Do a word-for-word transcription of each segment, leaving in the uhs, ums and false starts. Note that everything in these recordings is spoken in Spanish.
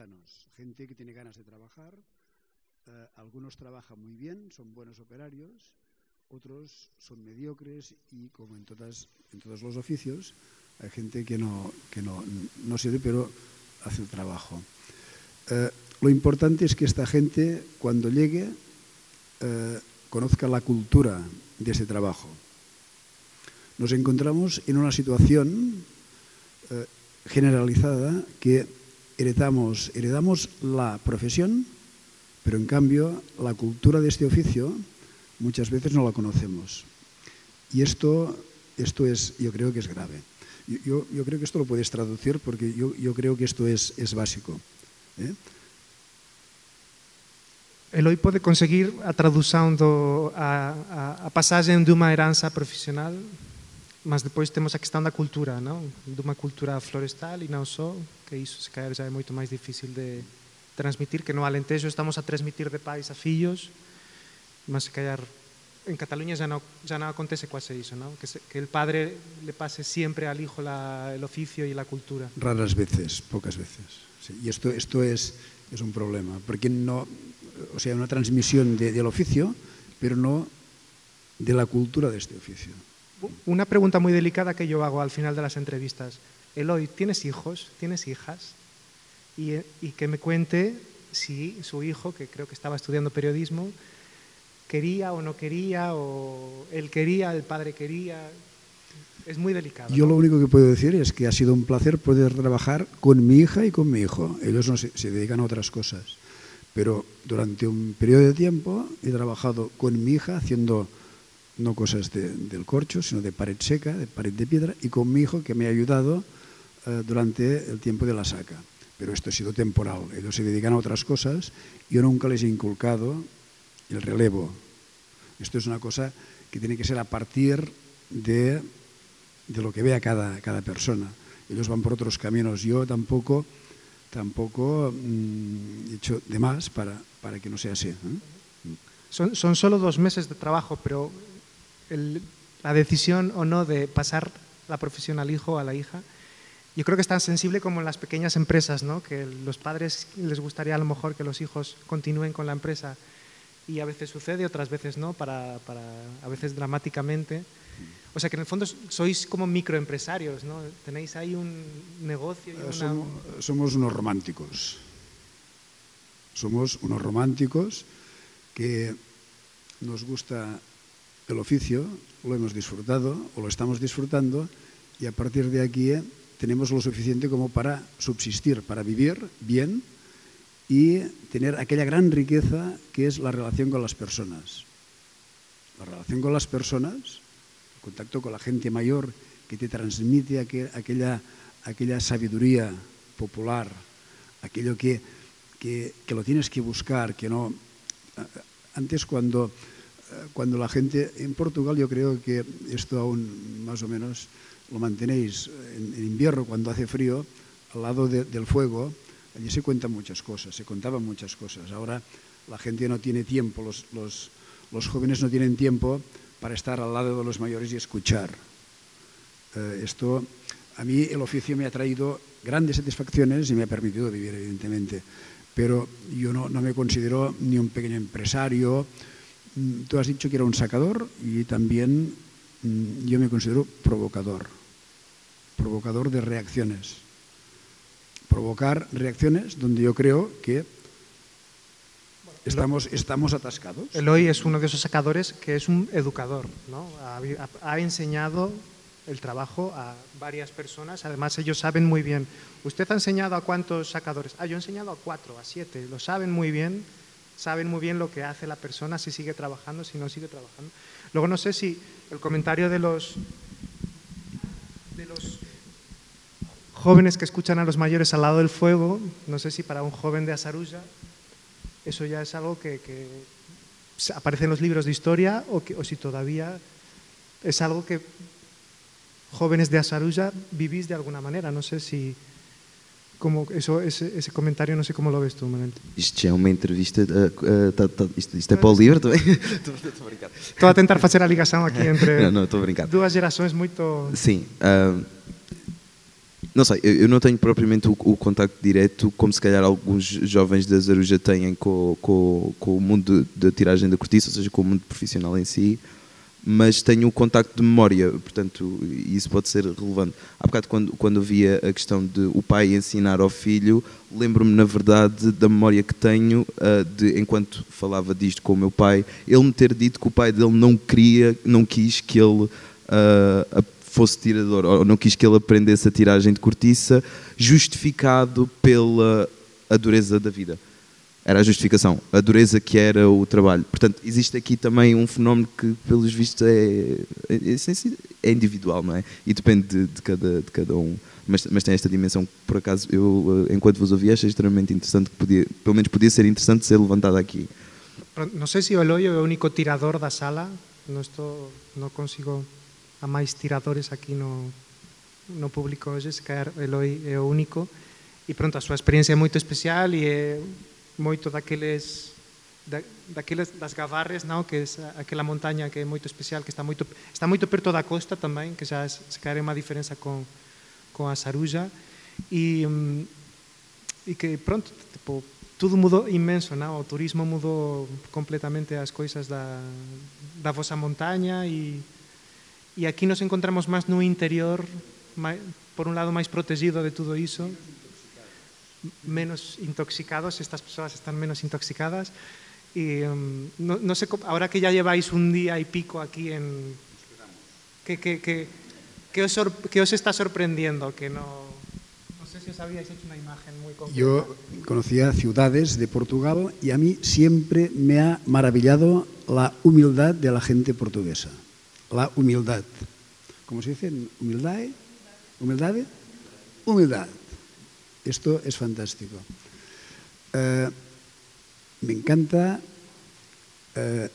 artesanos, gente que tiene ganas de trabajar. Eh, algunos trabajan muy bien, son buenos operarios, otros son mediocres y, como en, todas, en todos los oficios, hay gente que no, que no, no sirve, pero hace el trabajo. Eh, lo importante es que esta gente, cuando llegue, eh, conozca la cultura de ese trabajo. Nos encontramos en una situación eh, generalizada que heredamos, heredamos la profesión, pero en cambio la cultura de este oficio muchas veces no la conocemos. Y esto, esto es, yo creo que es grave. Yo, yo creo que esto lo puedes traducir porque yo, yo creo que esto es, es básico. ¿Eh? Eloi pode conseguir a tradução do, a, a, a passagem de uma herança profissional, mas depois temos a questão da cultura, não? De uma cultura florestal e não só, que isso se calhar já é muito mais difícil de transmitir, que no Alentejo estamos a transmitir de pais a fillos, mas se calhar en Cataluña ya no, ya no acontece quase eso, ¿no? Que, se, que el padre le pase siempre al hijo la, el oficio y la cultura. Raras veces, pocas veces. Sí, y esto, esto es, es un problema, porque no, o sea, una transmisión de, del oficio, pero no de la cultura de este oficio. Una pregunta muy delicada que yo hago al final de las entrevistas. Eloi, ¿tienes hijos? ¿Tienes hijas? Y, y que me cuente si su hijo, que creo que estaba estudiando periodismo, quería o no quería, o él quería, el padre quería. Es muy delicado. Yo ¿no? lo único que puedo decir es que ha sido un placer poder trabajar con mi hija y con mi hijo. Ellos no se, se dedican a otras cosas. Pero durante un periodo de tiempo he trabajado con mi hija haciendo no cosas de, del corcho, sino de pared seca, de pared de piedra, y con mi hijo, que me ha ayudado eh, durante el tiempo de la saca. Pero esto ha sido temporal. Ellos se dedican a otras cosas. Yo nunca les he inculcado el relevo. Esto es una cosa que tiene que ser a partir de, de lo que vea cada, cada persona. Ellos van por otros caminos. Yo tampoco, tampoco mmm, he hecho de más para, para que no sea así. ¿eh? Son, son solo dos meses de trabajo, pero el, la decisión o no de pasar la profesión al hijo o a la hija, yo creo que es tan sensible como en las pequeñas empresas, ¿no? Que los padres les gustaría a lo mejor que los hijos continúen con la empresa y a veces sucede, otras veces no, para, para, a veces dramáticamente. O sea que en el fondo sois como microempresarios, ¿no? Tenéis ahí un negocio y una... Somos, somos unos románticos. Somos unos románticos que nos gusta el oficio, lo hemos disfrutado o lo estamos disfrutando y a partir de aquí eh, tenemos lo suficiente como para subsistir, para vivir bien y tener aquella gran riqueza que es la relación con las personas. La relación con las personas, el contacto con la gente mayor que te transmite aquel, aquella, aquella sabiduría popular, aquello que, que, que lo tienes que buscar, que no... Antes cuando, cuando la gente... En Portugal yo creo que esto aún más o menos lo mantenéis. En, en invierno, cuando hace frío, al lado de, del fuego, allí se cuentan muchas cosas, se contaban muchas cosas. Ahora la gente no tiene tiempo, los, los, los jóvenes no tienen tiempo para estar al lado de los mayores y escuchar. Eh, esto, a mí el oficio me ha traído grandes satisfacciones y me ha permitido vivir, evidentemente. Pero yo no, no me considero ni un pequeño empresario. Tú has dicho que era un sacador y también yo me considero provocador. Provocador de reacciones. Provocar reacciones donde yo creo que estamos, estamos atascados. Eloi es uno de esos sacadores que es un educador, ¿no? Ha, ha enseñado el trabajo a varias personas, además ellos saben muy bien. ¿Usted ha enseñado a cuántos sacadores? Ah, yo he enseñado a cuatro, a siete, lo saben muy bien, saben muy bien lo que hace la persona, si sigue trabajando, si no sigue trabajando. Luego no sé si el comentario de los, de los jóvenes que escuchan a los mayores al lado del fuego, no sé si para un joven de Asarulla eso ya es algo que, que aparece en los libros de historia o, que, o si todavía es algo que jóvenes de Asarulla vivís de alguna maneira. Non sei se como eso, ese, ese comentario, non sei como lo ves tú, Manel. Isto já é uma entrevista, uh, uh, tá, tá, isto, isto é para o livro também? Estou a brincar. Estou a tentar facer a ligação aqui entre não, não, estou a brincar. Duas gerações muito... Sim. Uh, Não sei, eu eu não tenho propriamente o, o contacto direto, como se calhar alguns jovens da Zaruja têm com, com, com o mundo da tiragem da cortiça, ou seja, com o mundo profissional em si, mas tenho o contacto de memória, portanto, isso pode ser relevante. Há bocado, quando, quando via a questão de o pai ensinar ao filho, lembro-me, na verdade, da memória que tenho, uh, de, enquanto falava disto com o meu pai, ele me ter dito que o pai dele não queria, não quis que ele uh, fosse tirador, ou não quis que ele aprendesse a tiragem de cortiça, justificado pela a dureza da vida. Era a justificação, a dureza que era o trabalho. Portanto, existe aqui também um fenómeno que, pelos vistos, é, é, é individual, não é? E depende de, de, cada, de cada um. Mas, mas tem esta dimensão que, por acaso, eu, enquanto vos ouvia, achei extremamente interessante, que podia, pelo menos podia ser interessante ser levantada aqui. Não sei se o Eloy é o único tirador da sala. Não, estou, não consigo... Há máis tiradores aquí no, no público hoxe, se calhar Eloy é o único. E pronto, a súa experiencia é moito especial e é moito daqueles da, daqueles das Gavarres, non? Que é aquela montaña que é moito especial, que está moito está moito perto da costa tamén, que xa se calhar é unha diferenza con con a Saruja e e que pronto, tipo, tudo mudou inmenso, non? O turismo mudou completamente as coisas da da vosa montaña e e aquí nos encontramos máis no interior, máis, por un lado máis protegido de tudo iso, menos intoxicados, estas persoas están menos intoxicadas y um, no, no sé, ahora que ya lleváis un día y pico aquí en que, que, que, que, os, sor, que os está sorprendiendo, que no, no sé si os habíais hecho una imagen muy concreta. Yo conocía ciudades de Portugal y a mí siempre me ha maravillado la humildad de la gente portuguesa, la humildad, ¿cómo se dice? Humildad, humildad, humildad. Esto es fantástico. Uh, me encanta uh,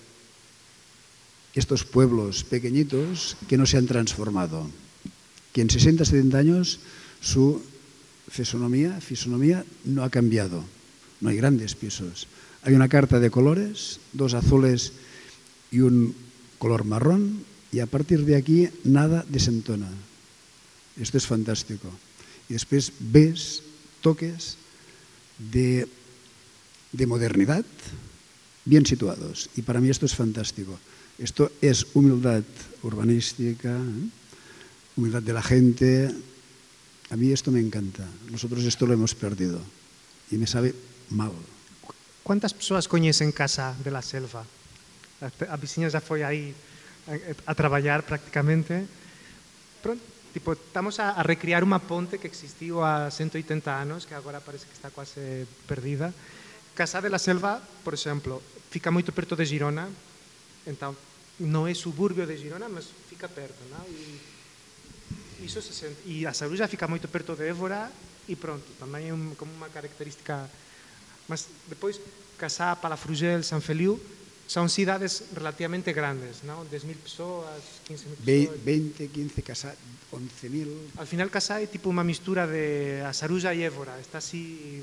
estos pueblos pequeñitos que no se han transformado, que en sesenta, setenta años su fisonomía, fisonomía no ha cambiado. No hay grandes pisos. Hay una carta de colores, dos azules y un color marrón, y a partir de aquí nada desentona. Esto es fantástico. Y después ves toques de, de modernidad bien situados. Y para mí esto es fantástico. Esto es humildad urbanística, ¿eh? Humildad de la gente. A mí esto me encanta. Nosotros esto lo hemos perdido y me sabe mal. ¿Cuántas persoas coñecen Casa de la Selva? A veciña já foi aí a, a traballar prácticamente. Pronto. Tipo, estamos a, a recriar unha ponte que existiu há ciento oitenta anos, que agora parece que está quase perdida. Casa de la Selva, por exemplo, fica moito perto de Girona, então non é suburbio de Girona, mas fica perto, non? E, iso se sente. E a Saruja fica moito perto de Évora e pronto, tamén é un, como unha característica. Mas depois, Casá, Palafrugell, San Feliu, son cidades relativamente grandes, ¿no? dez mil persoas, quince mil persoas. veinte, quince, Casá, once mil. Al final Casá é tipo unha mistura de a Saruja e Évora, está así,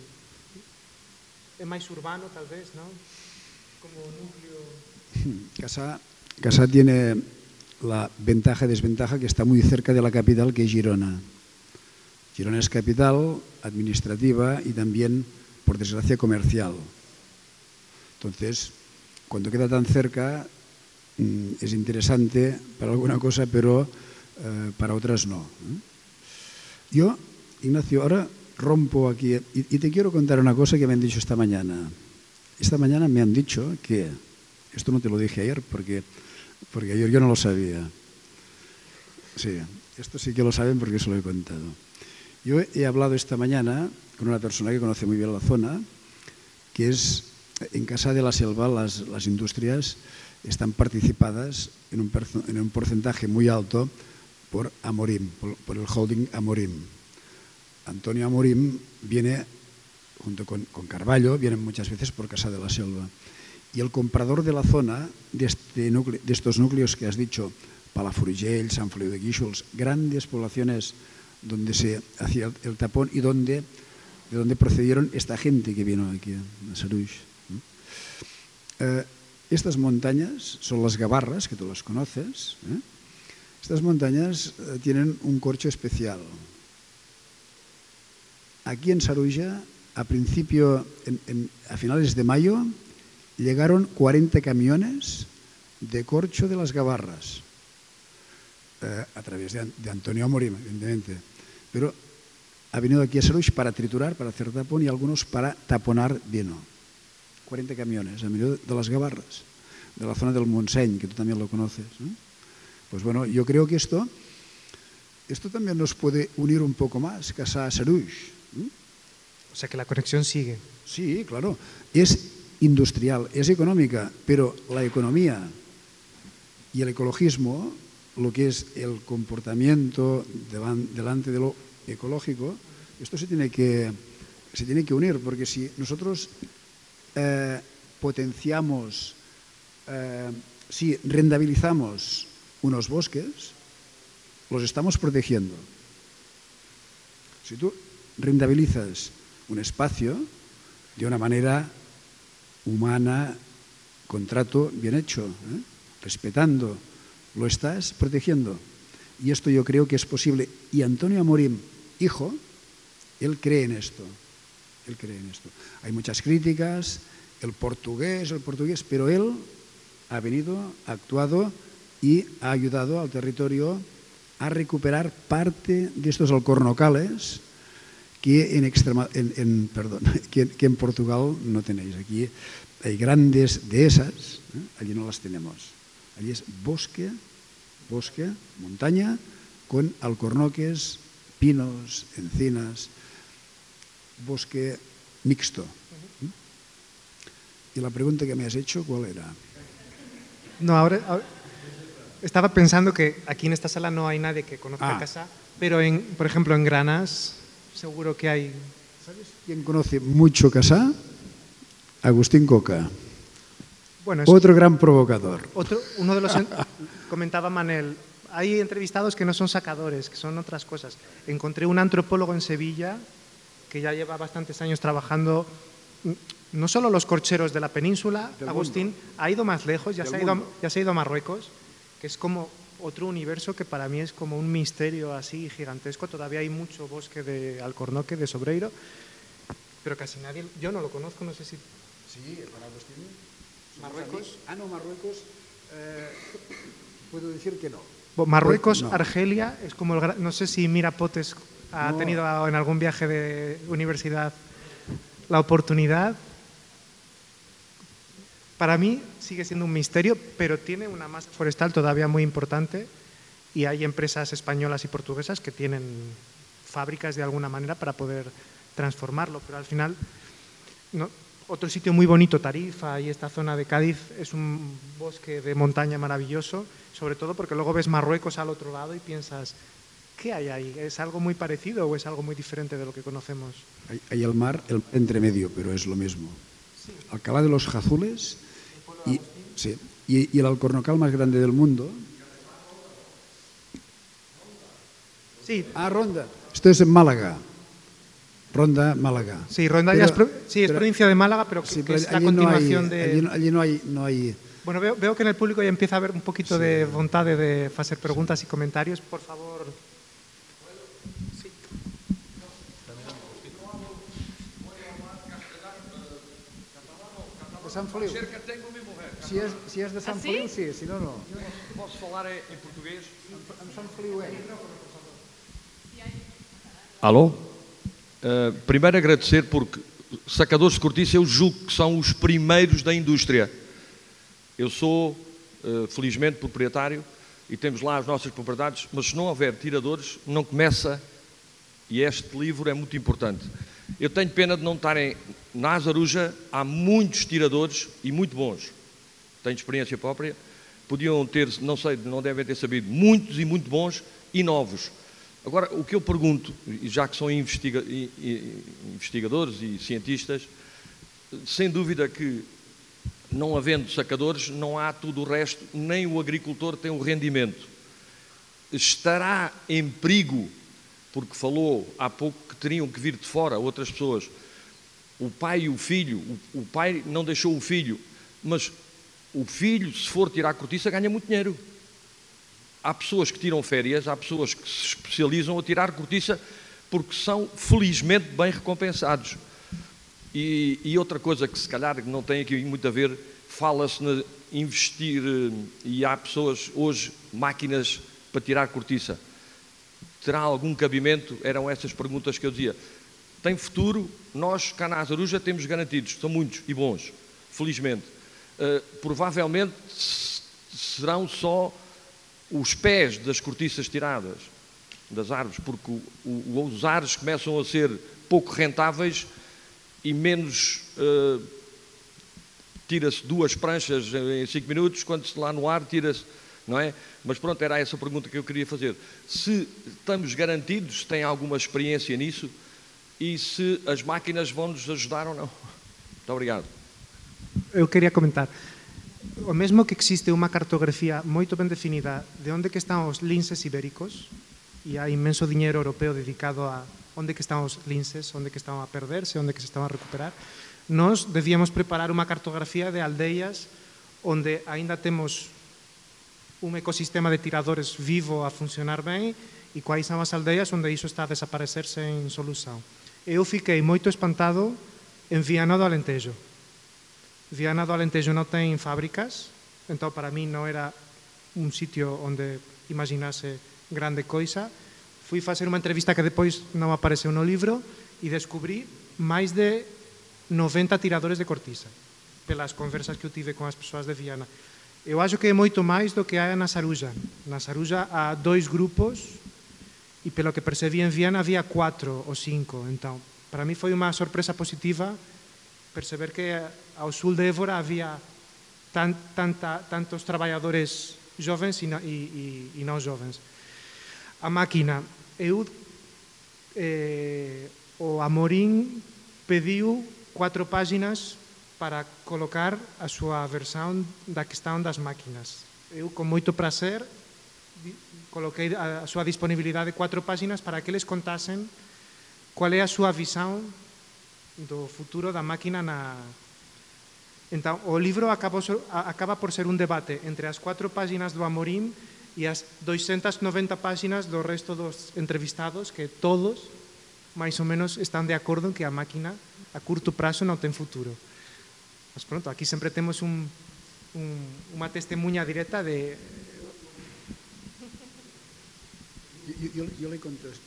é máis urbano tal vez, ¿no? Como núcleo. Casá, Casá tiene la ventaja y desventaja que está muy cerca de la capital, que es Girona. Girona es capital administrativa y también, por desgracia, comercial. Entonces, cuando queda tan cerca, es interesante para alguna cosa, pero eh, para otras no. Yo, Ignacio, ahora rompo aquí y, y te quiero contar una cosa que me han dicho esta mañana. Esta mañana me han dicho que, esto no te lo dije ayer porque, porque ayer yo no lo sabía. Sí, esto sí que lo saben porque se lo he contado. Yo he hablado esta mañana con una persona que conoce muy bien la zona, que es... En Casa de la Selva las, las industrias están participadas en un, en un porcentaje muy alto por Amorim, por, por el holding Amorim. Antonio Amorim viene, junto con, con Carballo, vienen muchas veces por Casa de la Selva. Y el comprador de la zona, de, este núcleo, de estos núcleos que has dicho, Palafrugell, Sant Feliu de Guíxols, grandes poblaciones donde se hacía el, el tapón y donde, de donde procedieron esta gente que vino aquí a Saruj. Eh, estas montañas son las Gavarras, que tú las conoces. ¿eh? Estas montañas eh, tienen un corcho especial. aquí en Saruja, a principio, en, en, a finales de mayo, llegaron cuarenta camiones de corcho de las Gavarras, eh, a través de, de Antonio Amorim, evidentemente. Pero ha venido aquí a Saruj para triturar, para hacer tapón y algunos para taponar vino. cuarenta camiones, han venido de las Gavarras, de la zona del Montseny, que tú también lo conoces, ¿no? Pues bueno, yo creo que esto, esto también nos puede unir un poco más, Cassà Saruj, ¿no? O sea que la conexión sigue. Sí, claro. Es industrial, es económica, pero la economía y el ecologismo, lo que es el comportamiento delante de lo ecológico, esto se tiene que, se tiene que unir, porque si nosotros eh, potenciamos, eh, si rentabilizamos unos bosques, los estamos protegiendo. Si tú rentabilizas un espacio de una manera humana, contrato bien hecho, ¿eh? respetando, lo estás protegiendo. Y esto yo creo que es posible. Y Antonio Amorim, hijo, él cree en esto. Él cree en esto. Hay muchas críticas, el portugués, el portugués, pero él ha venido, ha actuado y ha ayudado al territorio a recuperar parte de estos alcornocales que en, Extrema, en, en, perdón, que, que en Portugal no tenéis. Aquí hay grandes dehesas, ¿eh? Allí no las tenemos. Allí es bosque, bosque, montaña, con alcornoques, pinos, encinas, bosque mixto. ¿Eh? Y la pregunta que me has hecho, ¿cuál era? No, ahora, ahora estaba pensando que aquí en esta sala no hay nadie que conozca Ah. Cassà, pero en, por ejemplo en Granas seguro que hay. ¿Sabes quién conoce mucho Cassà? Agustín Coca. Bueno, es Otro gran provocador. otro, uno de los comentaba Manel, hay entrevistados que no son sacadores, que son otras cosas. Encontré un antropólogo en Sevilla que ya lleva bastantes años trabajando no solo los corcheros de la península, Del Agustín, ha ido más lejos, ya Del se, ha ido a, mundo. ya se ha ido a Marruecos, que es como otro universo que para mí es como un misterio así gigantesco. Todavía hay mucho bosque de alcornoque, de sobreiro, pero casi nadie, yo no lo conozco, no sé si... Sí, para Agustín. Marruecos. Ah, no, Marruecos. Eh, puedo decir que no. Marruecos, No. Argelia, es como el, gra- no sé si Mira Potes ha No. tenido en algún viaje de universidad la oportunidad. Para mí sigue siendo un misterio, pero tiene una masa forestal todavía muy importante y hay empresas españolas y portuguesas que tienen fábricas de alguna manera para poder transformarlo, pero al final no. Otro sitio muy bonito, Tarifa, y esta zona de Cádiz, es un bosque de montaña maravilloso, sobre todo porque luego ves Marruecos al otro lado y piensas, ¿qué hay ahí? ¿Es algo muy parecido o es algo muy diferente de lo que conocemos? Hay, hay el mar el entre medio, pero es lo mismo. Sí. Alcalá de los Jazules y, sí, y, y el alcornocal más grande del mundo. Sí, Ah, Ronda. Esto es en Málaga. Ronda, Málaga. sí Ronda Pero- ya es, pro- sí, es pero- provincia de Málaga, pero que, Sí, que pero es la allí no hay- continuación de... Allí, no- allí no hay... No hay Bueno, veo, veo que en el público ya empieza a haber un poquito de vontade de hacer preguntas y comentarios. Por favor. Sí. de Sant Feliu. Cerca tengo mi mujer. Si és, si és de Sant Feliu, sí, si no, no. Posso falar em em português? En Sant Feliu é. Alô? Uh, primeiro agradecer porque sacadores de cortiça eu julgo que são os primeiros da indústria. Eu sou, uh, felizmente, proprietário e temos lá as nossas propriedades, mas se não houver tiradores, não começa, e este livro é muito importante. Eu tenho pena de não estarem na Azaruja, há muitos tiradores e muito bons. Tenho experiência própria. Podiam ter, não sei, não devem ter sabido, muitos e muito bons e novos. Agora, o que eu pergunto, e já que são investiga investigadores e cientistas, sem dúvida que, não havendo sacadores, não há tudo o resto, nem o agricultor tem o rendimento. Estará em perigo, porque falou há pouco que teriam que vir de fora outras pessoas, o pai e o filho, o, o pai não deixou o filho, mas o filho, se for tirar cortiça, ganha muito dinheiro. Há pessoas que tiram férias, há pessoas que se especializam a tirar cortiça porque são felizmente bem recompensados. E, e outra coisa que se calhar não tem aqui muito a ver, fala-se em investir, e há pessoas hoje, máquinas para tirar cortiça. Terá algum cabimento? Eram essas perguntas que eu dizia. Tem futuro? Nós cá na Azaruja temos garantidos, são muitos e bons, felizmente. Uh, provavelmente serão só os pés das cortiças tiradas das árvores, porque o, o, os ares começam a ser pouco rentáveis e menos uh, tira-se duas pranchas em cinco minutos, quando se lá no ar tira-se, não é? Mas pronto, era essa a pergunta que eu queria fazer. Se estamos garantidos, tem alguma experiência nisso, e se as máquinas vão nos ajudar ou não? Muito obrigado. Eu queria comentar. O mesmo que existe uma cartografía moito ben definida de onde que están os linces ibéricos, e hai inmenso diñeiro europeo dedicado a onde que están os linces, onde que están a perderse, onde que se están a recuperar, nós debíamos preparar unha cartografía de aldeias onde aínda temos un ecosistema de tiradores vivo a funcionar ben e quais são as aldeias onde iso está a desaparecerse en solución. Eu fiquei moito espantado en Viana do Alentejo. Viana do Alentejo non ten fábricas, entón para mí non era un sitio onde imaginase grande coisa. Fui facer unha entrevista que depois non apareceu no libro e descubrí máis de noventa tiradores de cortiza pelas conversas que eu tive con as persoas de Viana. Eu acho que é moito máis do que hai na Saruja. Na Saruja há dois grupos e pelo que percebi en Viana había cuatro ou cinco. Entón, para mí foi unha sorpresa positiva perceber que ao sul de Évora había tan, tanta, tantos traballadores jovens e, e, e non jovens. A máquina, eu, eh, o Amorín pediu cuatro páginas para colocar a súa versión da questão das máquinas. Eu, con moito prazer, coloquei a súa disponibilidade de cuatro páginas para que eles contasen qual é a súa visão do futuro da máquina na... Entón, o libro acaba, acaba por ser un debate entre as cuatro páginas do Amorín e as duzentas e noventa páginas do resto dos entrevistados, que todos, máis ou menos, están de acordo en que a máquina a curto prazo non ten futuro. Mas pronto, aquí sempre temos un, un, unha testemunha directa de... Yo, yo, yo le contesto.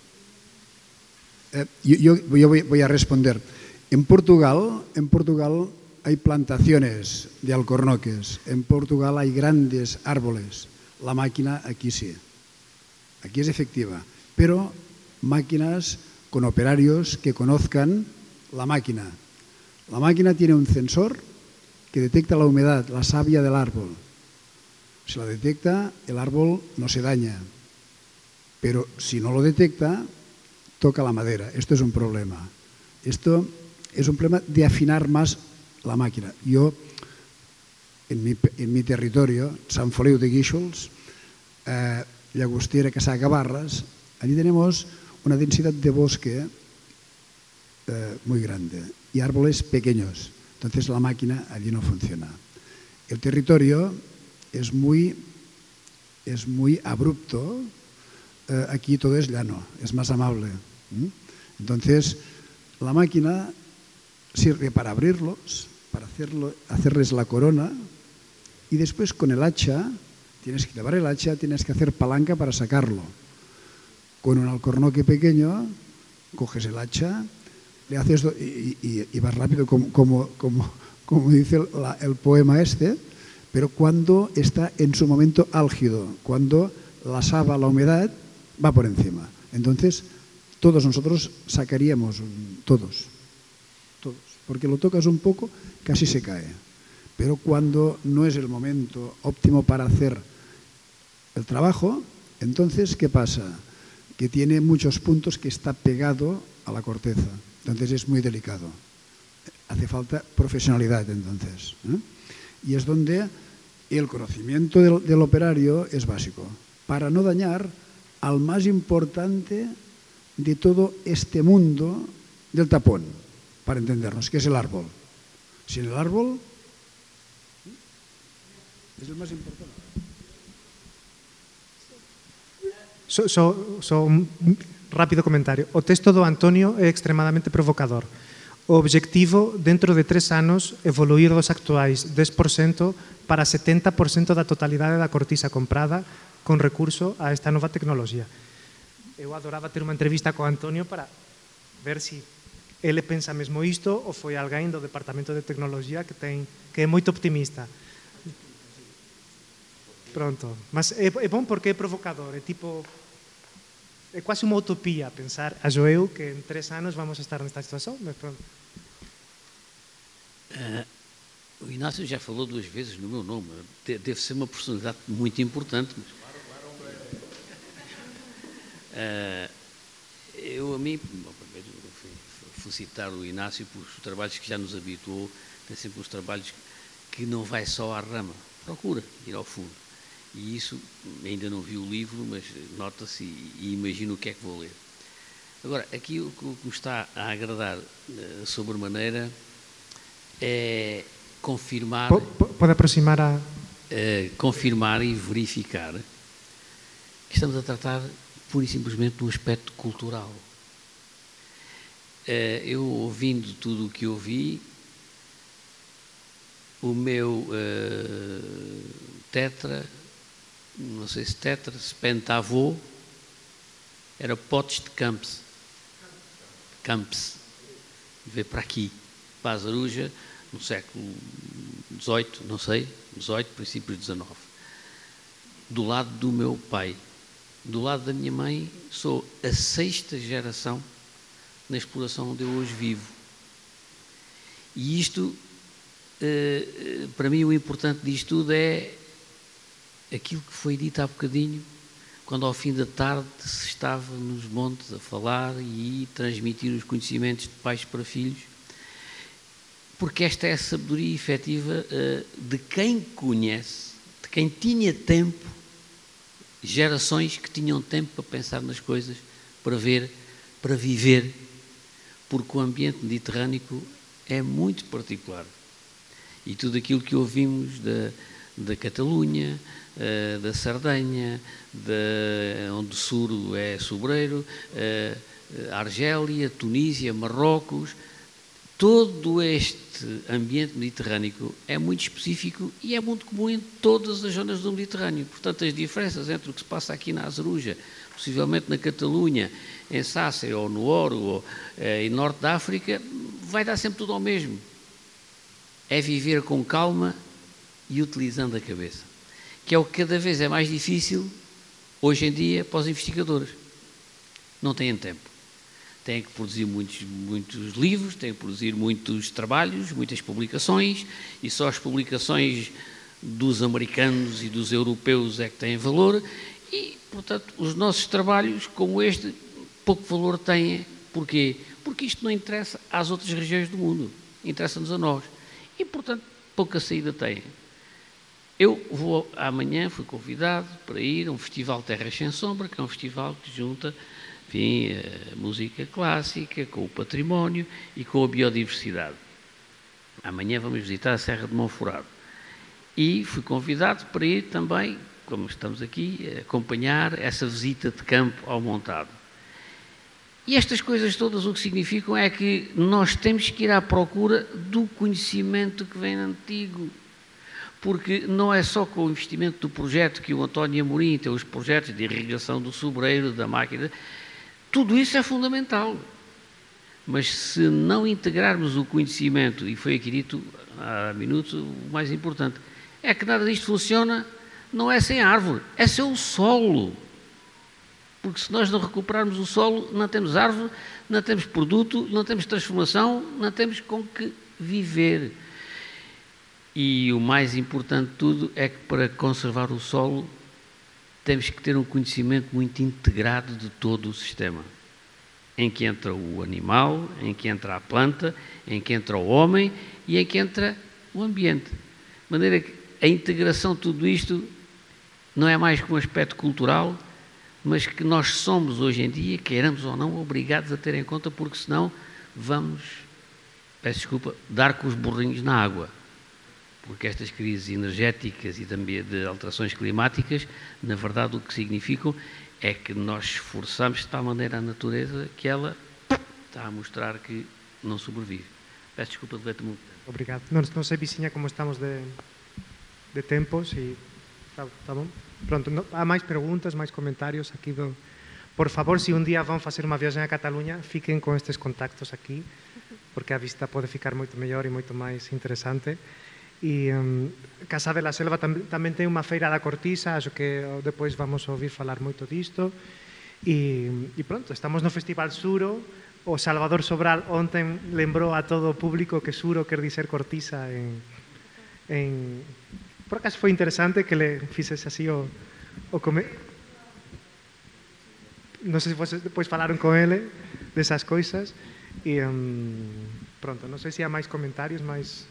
Eh, yo, yo, yo voy, voy a responder. En Portugal, en Portugal hay plantaciones de alcornoques. En Portugal hay grandes árboles. La máquina aquí sí. Aquí es efectiva. Pero máquinas con operarios que conozcan la máquina. La máquina tiene un sensor que detecta la humedad, la savia del árbol. Si la detecta, el árbol no se daña. Pero si no lo detecta, toca la madera. Esto es un problema. Esto es un problema de afinar más la máquina. Yo, en mi, en mi territorio, Sant Feliu de Guíxols, eh, Llagostera, Casacabarras, allí tenemos una densidad de bosque eh, muy grande y árboles pequeños. Entonces la máquina allí no funciona. El territorio es muy, es muy abrupto. Eh, aquí todo es llano, es más amable. ¿Mm? Entonces la máquina sirve para abrirlos, para hacerlo, hacerles la corona, y después con el hacha, tienes que llevar el hacha, tienes que hacer palanca para sacarlo. Con un alcornoque pequeño, coges el hacha, le haces y, y, y vas rápido, como, como, como, como dice la, el poema este, pero cuando está en su momento álgido, cuando la saba, la humedad, va por encima. Entonces, todos nosotros sacaríamos, todos, todos, porque lo tocas un poco, casi se cae. Pero cuando no es el momento óptimo para hacer el trabajo, entonces, ¿qué pasa? Que tiene muchos puntos que está pegado a la corteza. Entonces es muy delicado. Hace falta profesionalidad, entonces. ¿eh? Y es donde el conocimiento del, del operario es básico, para no dañar al más importante de todo este mundo del tapón, para entendernos, que es el árbol. Sin el árbol es el más importante. So, so, so, rápido comentario. O texto do Antonio é extremadamente provocador. O obxectivo, dentro de tres anos, evoluir dos actuais dez por cento para setenta por cento da totalidade da cortisa comprada con recurso a esta nova tecnoloxía. Eu adoraba ter unha entrevista co Antonio para ver se ele pensa mesmo isto ou foi alguén do Departamento de Tecnoloxía que ten que é moito optimista. Pronto, mas é, é bom porque é provocador, é tipo é quase unha utopía pensar, acho eu, que en tres anos vamos a estar nesta situación, mas pronto. Uh, o Inácio já falou duas vezes no meu nome. Deve ser uma personalidade muito importante. Mas... Uh, eu, a mim, bom, primeiro, felicitar o Inácio por os trabalhos que já nos habituou. Tem sempre uns trabalhos que não vai só à rama, procura ir ao fundo. E isso, ainda não vi o livro, mas nota-se e, e imagino o que é que vou ler. Agora, aqui o que me está a agradar uh, sobremaneira é confirmar, pode aproximar a... Uh, confirmar e verificar que estamos a tratar pura e simplesmente de um aspecto cultural. Uh, eu, ouvindo tudo o que ouvi, o meu uh, tetra, não sei se tetra, se pentavô, era Potes de Campos. Campos. Veio para aqui, para a Azaruja, no século dezoito, não sei, dezoito, princípios de dezanove. Do lado do meu pai. Do lado da minha mãe, sou a sexta geração na exploração onde eu hoje vivo. E isto, para mim, o importante disto tudo é aquilo que foi dito há bocadinho, quando ao fim da tarde se estava nos montes a falar e transmitir os conhecimentos de pais para filhos, porque esta é a sabedoria efetiva de quem conhece, de quem tinha tempo, gerações que tinham tempo para pensar nas coisas, para ver, para viver, porque o ambiente mediterrâneo é muito particular. E tudo aquilo que ouvimos da, da Catalunha, da Sardenha, da, onde o Suro é sobreiro, a Argélia, Tunísia, Marrocos, todo este ambiente mediterrâneo é muito específico e é muito comum em todas as zonas do Mediterrâneo. Portanto, as diferenças entre o que se passa aqui na Azaruja, possivelmente na Catalunha, em Sácer ou no Oro, ou eh, em Norte da África, vai dar sempre tudo ao mesmo. É viver com calma e utilizando a cabeça, que é o que cada vez é mais difícil, hoje em dia, para os investigadores. Não têm tempo. Têm que produzir muitos, muitos livros, têm que produzir muitos trabalhos, muitas publicações, e só as publicações dos americanos e dos europeus é que têm valor, e, portanto, os nossos trabalhos, como este, pouco valor têm. Porquê? Porque isto não interessa às outras regiões do mundo, interessa-nos a nós. E, portanto, pouca saída têm. Eu vou, amanhã, fui convidado para ir a um festival Terras Sem Sombra, que é um festival que junta, enfim, a música clássica com o património e com a biodiversidade. Amanhã vamos visitar a Serra de Monforado. E fui convidado para ir também, como estamos aqui, acompanhar essa visita de campo ao montado. E estas coisas todas o que significam é que nós temos que ir à procura do conhecimento que vem antigo. Porque não é só com o investimento do projeto que o António Amorim tem, os projetos de irrigação do sobreiro, da máquina, tudo isso é fundamental. Mas se não integrarmos o conhecimento, e foi aqui dito há minutos, o mais importante, é que nada disto funciona, não é sem árvore, é sem o solo. Porque se nós não recuperarmos o solo, não temos árvore, não temos produto, não temos transformação, não temos com que viver. E o mais importante de tudo é que para conservar o solo temos que ter um conhecimento muito integrado de todo o sistema, em que entra o animal, em que entra a planta, em que entra o homem e em que entra o ambiente. De maneira que a integração de tudo isto não é mais que um aspecto cultural, mas que nós somos hoje em dia, queiramos ou não, obrigados a ter em conta, porque senão vamos, peço desculpa, dar com os burrinhos na água. Porque estas crises energéticas e também de alterações climáticas, na verdade, o que significam é que nós esforçamos de tal maneira a natureza que ela está a mostrar que não sobrevive. Peço desculpa de ver-te muito. Obrigado. Non, non sei, Viciña, como estamos de, de tempos e está, está bom? Pronto, no, há máis preguntas, máis comentarios aquí do... Por favor, se un día vão facer unha viaxen a Cataluña, fiquen con estes contactos aquí, porque a vista pode ficar moito mellor e moito máis interesante. E um, Casa de la Selva tam, tamén ten unha feira da cortiza, acho que depois vamos a ouvir falar moito disto. E, e pronto, estamos no Festival Suro. O Salvador Sobral ontem lembrou a todo o público que Suro quer dizer cortiza en, en... Por acaso foi interesante que le fixese así o, o come... Non sei se vos depois falaron con ele desas coisas e um, pronto, non sei se há máis comentarios, máis...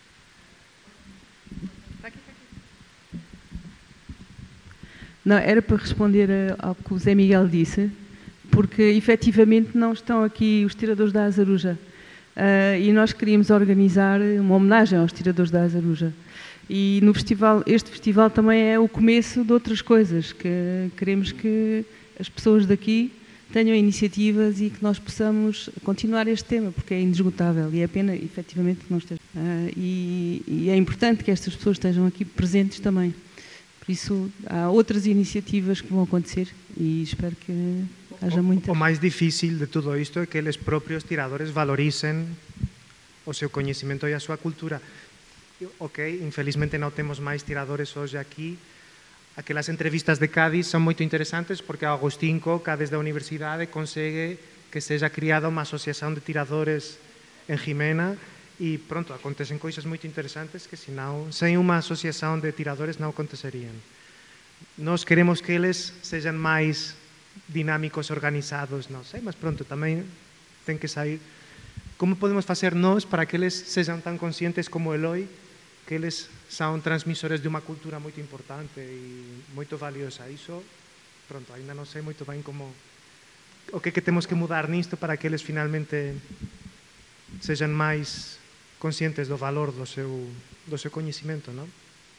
Não, era para responder ao que o Zé Miguel disse, porque efetivamente não estão aqui os tiradores da Azaruja. Uh, e nós queríamos organizar uma homenagem aos tiradores da Azaruja. E no festival, este festival também é o começo de outras coisas, que queremos que as pessoas daqui tenham iniciativas e que nós possamos continuar este tema, porque é inesgotável e é pena, efetivamente, que não esteja. Uh, e, e é importante que estas pessoas estejam aqui presentes também. Por isso, há outras iniciativas que vão acontecer e espero que haja muitas. O máis difícil de todo isto é que eles propios tiradores valoricen o seu coñecimento e a súa cultura. Ok, infelizmente non temos máis tiradores hoxe aquí. Aquelas entrevistas de Cádiz son moito interesantes porque Agustín Coca, desde a universidade, consegue que seja criada unha asociación de tiradores en Jimena e pronto, acontecen coisas moito interesantes que senão, sen unha asociación de tiradores non acontecerían. Nós queremos que eles sexan máis dinámicos, organizados, non sei, mas pronto, tamén ten que sair. Como podemos facer nós para que eles sexan tan conscientes como Eloi, que eles son transmisores de unha cultura moito importante e moito valiosa. Iso, pronto, ainda non sei moito ben como o que, que temos que mudar nisto para que eles finalmente sexan máis conscientes do valor do seu, do seu coñecimento, non?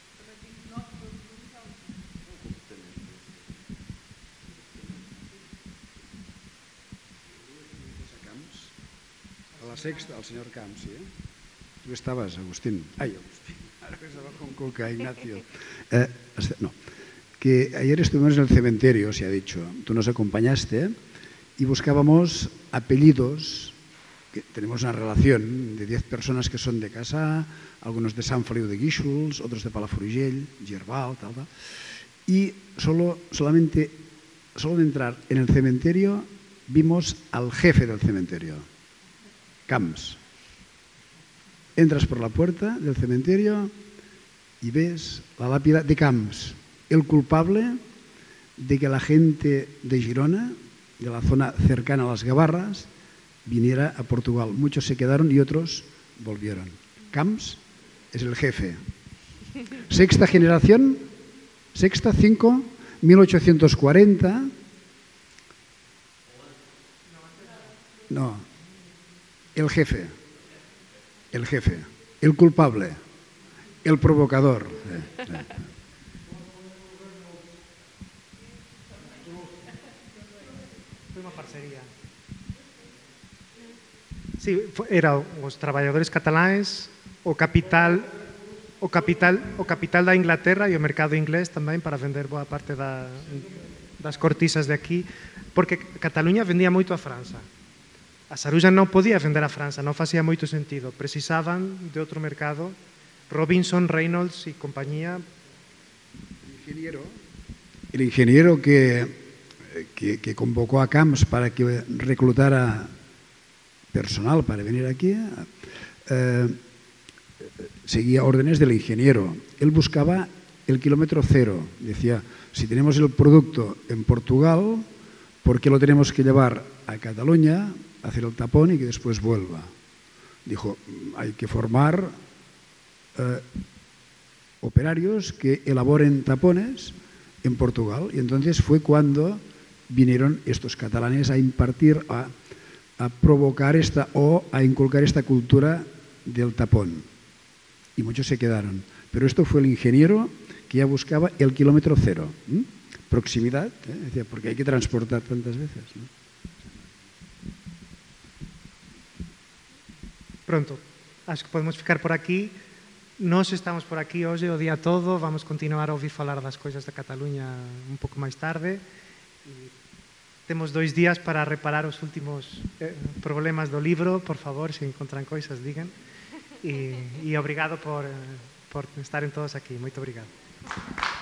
A la sexta, al señor Camps, ¿sí? Tú estabas, Agustín. Ay, Agustín. Ahora estaba con Coca, Ignacio. Eh, no, que ayer estuvimos en el cementerio, se ha dicho. Tú nos acompañaste y buscábamos apellidos. Que tenemos una relación de diez personas que son de casa, algunos de San Feliu de Guíxols, otros de Palafrugell, Girbal, tal, tal. Y solo, solamente, solo de entrar en el cementerio vimos al jefe del cementerio, Camps. Entras por la puerta del cementerio y ves la lápida de Camps, el culpable de que la gente de Girona, de la zona cercana a las Gavarras, viniera a Portugal. Muchos se quedaron y otros volvieron. Camps es el jefe. Sexta generación, sexta, cinco, mil ochocientos cuarenta. No, el jefe, el jefe, el culpable, el provocador. Eh, eh. Foi unha parcería. Sí, eran os traballadores cataláns, o capital, o capital, o capital da Inglaterra e o mercado inglés tamén para vender boa parte da, das cortisas de aquí, porque Cataluña vendía moito a França. A Saruja non podía vender a França, non facía moito sentido. Precisaban de outro mercado. Robinson, Reynolds e compañía. El ingeniero, el ingeniero que, que, que convocó a Camps para que reclutara personal para venir aquí, eh, seguía órdenes del ingeniero. Él buscaba el kilómetro cero. Decía, si tenemos el producto en Portugal, ¿por qué lo tenemos que llevar a Cataluña, hacer el tapón y que después vuelva? Dijo, hay que formar eh, operarios que elaboren tapones en Portugal. Y entonces fue cuando vinieron estos catalanes a impartir, a a provocar esta o a inculcar esta cultura del tapón. Y muchos se quedaron. Pero esto fue el ingeniero que ya buscaba el kilómetro cero. ¿Mm? proximidad, ¿eh? Decía, porque hay que transportar tantas veces, ¿no? Pronto, acho que podemos ficar por aquí. Nós estamos por aquí hoxe o día todo, vamos continuar a ouvir falar das coisas da Cataluña un pouco máis tarde. E temos dois días para reparar os últimos eh, problemas do libro, por favor, se encontran coisas, digan. E, e obrigado por, por estarem todos aquí, moito obrigado.